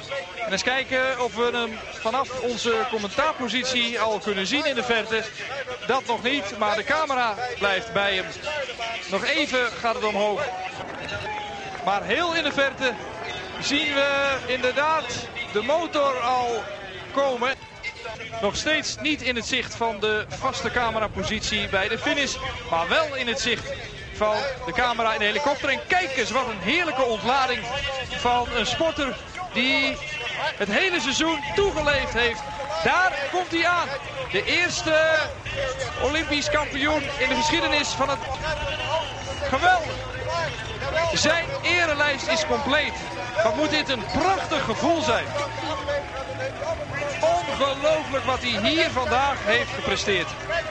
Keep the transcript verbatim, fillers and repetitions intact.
En eens kijken of we hem vanaf onze commentaarpositie al kunnen zien in de verte. Dat nog niet, maar de camera blijft bij hem. Nog even gaat het omhoog. Maar heel in de verte zien we inderdaad de motor al komen. Nog steeds niet in het zicht van de vaste camerapositie bij de finish. Maar wel in het zicht van de camera in de helikopter. En kijk eens wat een heerlijke ontlading van een sporter die het hele seizoen toegeleefd heeft. Daar komt hij aan. De eerste Olympisch kampioen in de geschiedenis van het... Geweldig. Zijn erelijst is compleet. Wat moet dit een prachtig gevoel zijn. Ongelooflijk wat hij hier vandaag heeft gepresteerd.